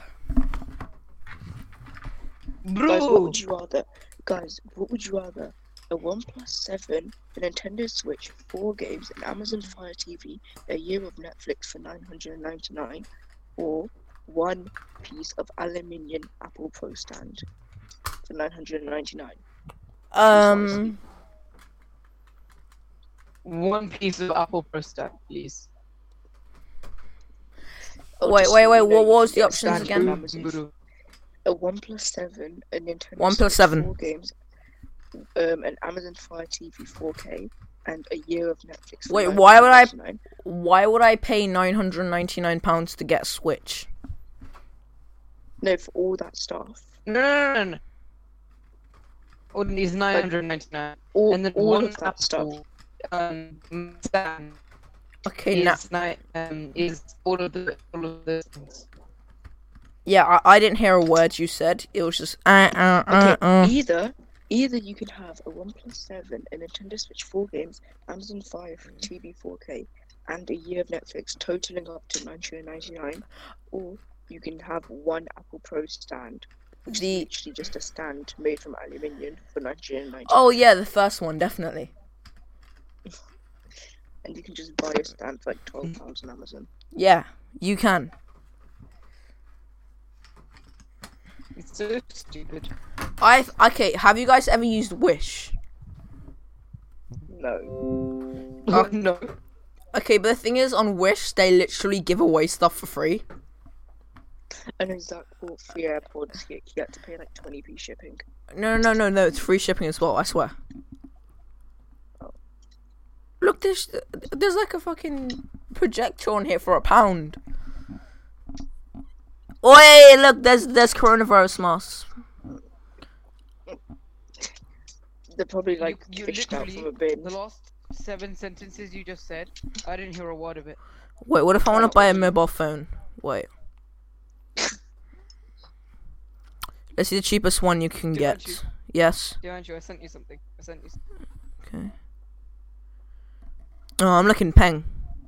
Bro! Guys, what would you rather? Guys, what would you rather? A OnePlus seven, a Nintendo Switch, four games, an Amazon Fire T V, a year of Netflix for nine hundred ninety-nine, or one piece of aluminium Apple Pro stand for nine hundred ninety-nine? um, One piece of Apple Pro stand, please. Oh, Wait, just wait, so wait, you know, what you was can the get a options stand again? from Amazon. Bro. A OnePlus seven, a Nintendo OnePlus Switch, seven. four games, um, an Amazon Fire T V four K, and a year of Netflix. for Wait, why would I- nine hundred ninety-nine. why would I pay nine hundred ninety-nine pounds to get a Switch? No, for all that stuff. No, no, no, no. Oh, it's nine hundred ninety-nine. All, And then all one of that stuff. Apple um, stand Okay, now, is, ni- um, is all of the all of the things. Yeah, I, I didn't hear a word you said. It was just uh uh uh Okay, uh. either either you can have a OnePlus seven, a Nintendo Switch four games, Amazon Fire T V four K, and a year of Netflix, totaling up to nine hundred ninety-nine, or you can have one Apple Pro stand, which The- is literally just a stand made from aluminium for nine hundred ninety-nine. Oh yeah, the first one definitely. And you can just buy a stand for like twelve pounds on Amazon. Yeah, you can. It's so stupid. I okay. Have you guys ever used Wish? No. Uh, no. Okay, but the thing is, on Wish they literally give away stuff for free. I know Zach bought free AirPods, he, he had to pay like twenty p shipping. No, no, no, no. It's free shipping as well. I swear. Look, there's there's like a fucking projector on here for a pound. Oi, look, there's there's coronavirus masks. They're probably like you, you fished out literally, from a bin. the last seven sentences you just said, I didn't hear a word of it. Wait, what if I want to buy a mobile phone? Wait. Let's see the cheapest one you can Do you want get. to? Yes. Devancho, I sent you something. I sent you. Something. Okay. Oh, I'm looking peng.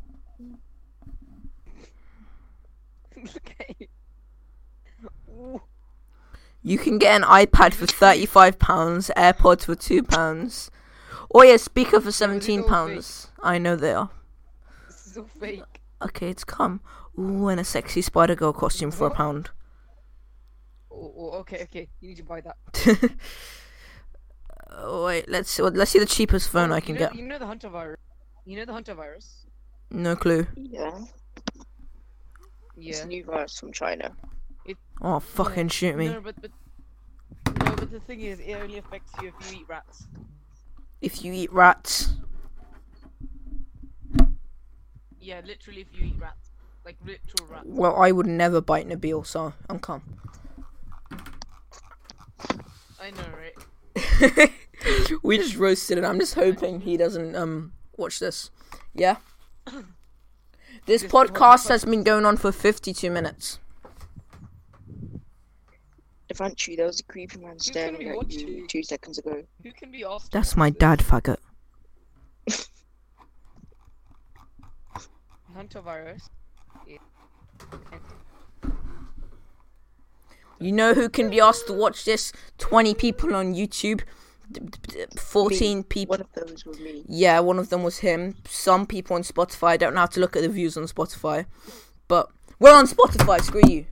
Okay. Ooh. You can get an iPad for thirty-five pounds, AirPods for two pounds. Oh yeah, speaker for seventeen pounds. I know they are. This is so fake. Okay, it's come. Ooh, and a sexy Spider-Girl costume for a pound. Oh, oh, okay, okay. You need to buy that. Oh, wait, let's let's see the cheapest phone Oh, I you can know, get. You know the Hunter virus. You know the Hunter virus. No clue. Yeah. It's Yeah. a new virus from China. Oh, fucking shoot me. No, but but no, but the thing is, it only affects you if you eat rats. If you eat rats. Yeah, literally, if you eat rats, like literal rats. Well, I would never bite Nabil, so I'm calm. I know, right? We just roasted it. I'm just hoping he doesn't um watch this. Yeah. This This podcast podcast- has been going on for fifty-two minutes. Eventually, there was a creepy man staring be at watching? you two seconds ago. Who can be asked? That's my dad, faggot. Hunter virus. You know who can be asked to watch this? twenty people on YouTube. D- d- d- fourteen Me. people. One of those was me. Yeah, one of them was him. Some people on Spotify. I don't know how to look at the views on Spotify. But we're on Spotify, screw you.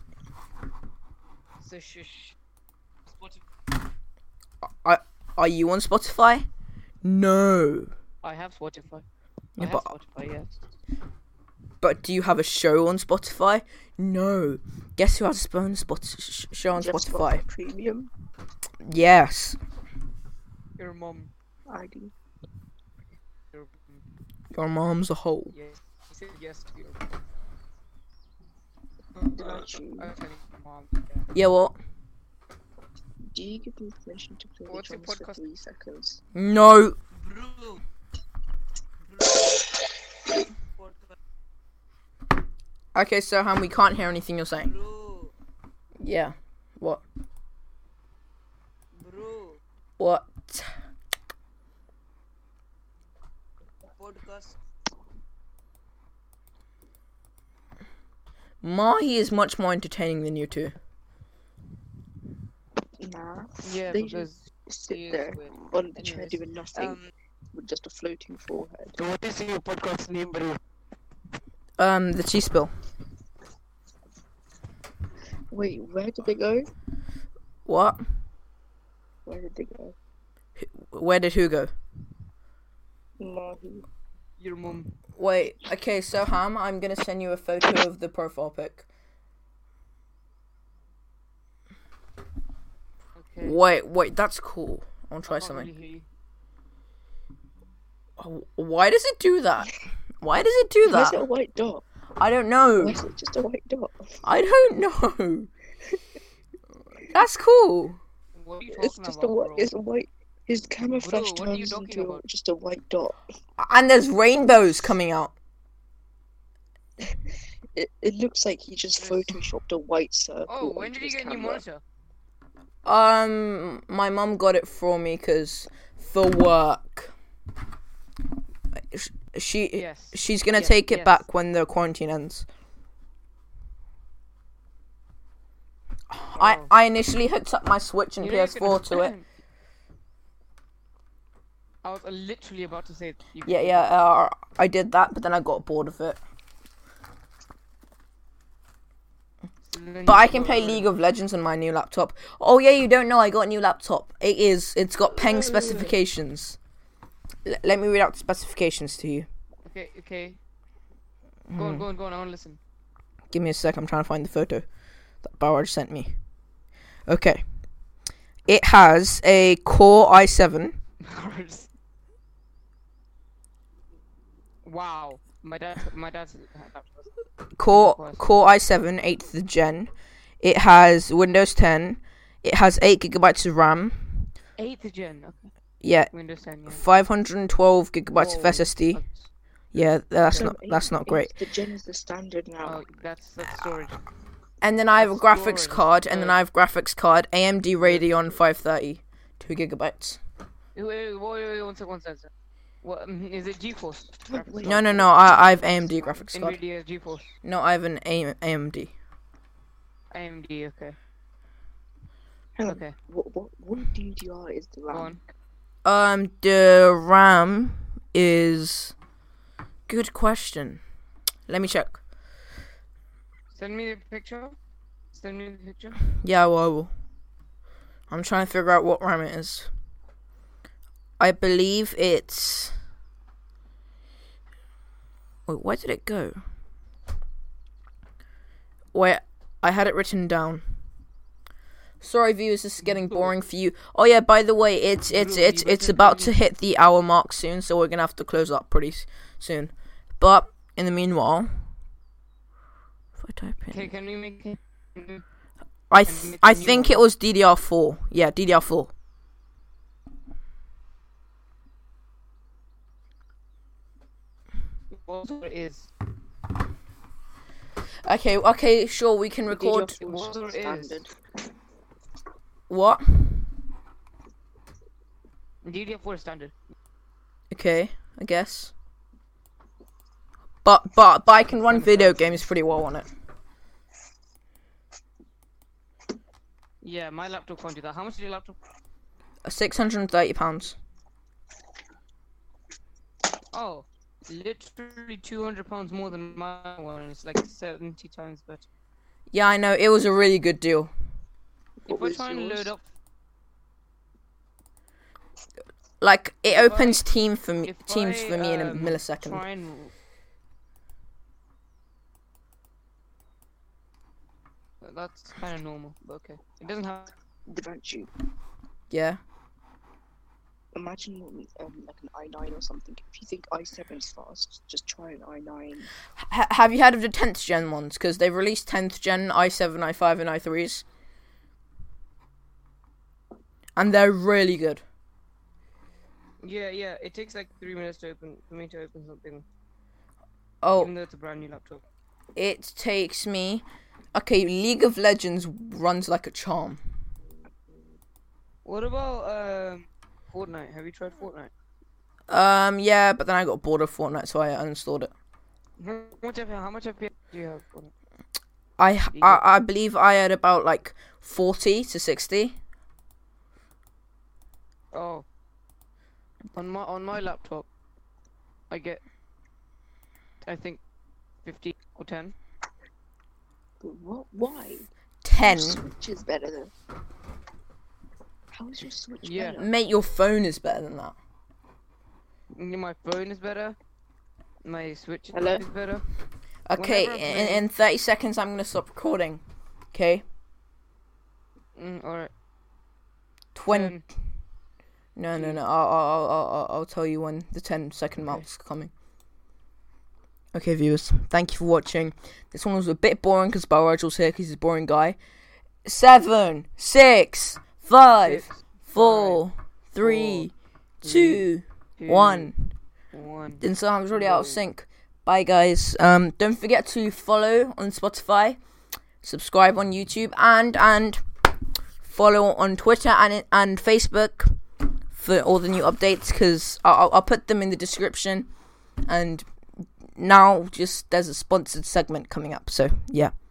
So shush. Spotify. I, are you on Spotify? No. I have Spotify. Yeah, I have but- Spotify. Yes. But do you have a show on Spotify? No. Guess who has a own spot- sh- show on Do you have Spotify? Premium Yes. Your mom. I D. Your Your mom's a hoe. yes. He said yes to your. Eventually, I'm telling your mom. Yeah. Yeah, what? do you give me permission to play What's the your drums for podcast? three seconds? No. Bro. Okay, so Han, we can't hear anything you're saying. Bro. Yeah. What? Bro. What? Podcast. Mahi is much more entertaining than you two. Nah. Yeah, They because Sit he is there weird. on the chair Anyways, doing nothing Um. with just a floating forehead. So what is your podcast name, bro? Um, the cheese spill. Wait, where did they go? What? Where did they go? Where did who go? Mahi. Your mom. Wait, okay, so Ham, I'm gonna send you a photo of the profile pic. Okay. Wait, wait, that's cool. I wanna try I can't something. really hear you. Oh, why does it do that? Why does it do Why is that? it a white dot? I don't know. Why is it just a white dot? I don't know. That's cool. What are you It's talking just about, a white. bro? It's a white. His camera Bro, flash what are you turns talking into about? just a white dot. And there's rainbows coming out. It, it looks like he just Yes. photoshopped a white circle. Oh, when onto did you his get a new camera. monitor? Um, my mum got it for me because for work. Sh- She Yes. she's gonna Yes, take it yes. back when the quarantine ends. I Oh. I initially hooked up my Switch and You P know you S four can- to it. I was uh, literally about to say. You Yeah, can- yeah, uh, I did that, but then I got bored of it. So then But you I can can go play over League it. of Legends on my new laptop. Oh yeah, you don't know I got a new laptop. It is. It's got Peng specifications. L- let me read out the specifications to you. Okay, okay. Go on, go on, go on. I want to listen. Give me a sec. I'm trying to find the photo that Bauer sent me. Okay. It has a Core i seven. Wow, my dad, my dad's laptop. Core course. Core i seven eighth gen. It has Windows ten. It has eight gigabytes of RAM. Eighth gen. Okay. Yeah, Windows ten. Yeah. five hundred twelve gigabytes of Whoa, S S D. that's- Yeah, that's So not eight- that's not eight- great. The gen is the standard now. Oh, that's that's storage. And then I have a That's graphics storage. card, and then Uh, I have graphics card A M D Radeon five thirty, two gigabytes. Wait, wait, wait, wait, wait, one sec, one sec. What um, is it? GeForce. Wait, graphics wait. No, card? no, no. I I have A M D graphics card. Nvidia GeForce. No, I have an A- AMD. A M D. Okay. Hang on. Okay. What, what, what D D R is the Go RAM? on. Um, the RAM is. Good question. Let me check. Send me the picture. Send me the picture. Yeah, well, I will. I'm trying to figure out what RAM it is. I believe it's. Wait, where did it go? Wait, I had it written down. Sorry, viewers, this is getting boring for you. Oh yeah, by the way, it's it's it's it's about to hit the hour mark soon, so we're gonna have to close up pretty s- soon. But in the meanwhile, if I type in, Okay, can we make it? I Can we th- make I a new think one? it was D D R four. Yeah, D D R four. What it is? Okay, okay, sure, we can The record. D D R four is What it is. standard. What? D D R four is standard. Okay, I guess. But but but I can run video games pretty well on it. Yeah, my laptop can't do that. How much is your laptop? Six hundred and thirty pounds. Oh, literally two hundred pounds more than my one. And it's like seventy times better. Yeah, I know. It was a really good deal. What If I was try and yours? load up, Like it If I- opens team for me, if teams I, for me in a um, millisecond. Try and... That's kind of normal, but okay. It doesn't have. Don't you? Yeah. Imagine um, like an i nine or something. If you think i seven's fast, just try an i nine. H- have you heard of the tenth gen ones? Because they've released tenth gen i seven, i five, and i threes, and they're really good. Yeah, yeah. It takes like three minutes to open for me to open something, Oh, even though it's a brand new laptop. it takes me. Okay, League of Legends runs like a charm. What about um Fortnite? Have you tried Fortnite? Um, yeah, but then I got bored of Fortnite, so I uninstalled it. How much F- how much F P S do you have? For it? I, I I believe I had about like forty to sixty. Oh, on my on my laptop, I get, I think, fifty or ten. But what? Why? ten. Your Switch is better though. How is your Switch Yeah. better? Mate, your phone is better than that. Mm, My phone is better. My Switch Hello? is better. Okay, Whenever I in, play- in thirty seconds I'm gonna stop recording. Okay? Mm, all right. Twenty. Ten. No, no, no. I'll, I'll, I'll, I'll, I'll tell you when the ten second Okay. mark's coming. Okay, viewers. Thank you for watching. This one was a bit boring because Barrage was here because he's a boring guy. Seven, six, five, Six, four, three, four, two, two, one. One. Then so I was already out of Whoa. sync. Bye, guys. Um, don't forget to follow on Spotify, subscribe on YouTube, and and follow on Twitter and and Facebook for all the new updates, because I'll, I'll put them in the description. And now just there's a sponsored segment coming up, so yeah.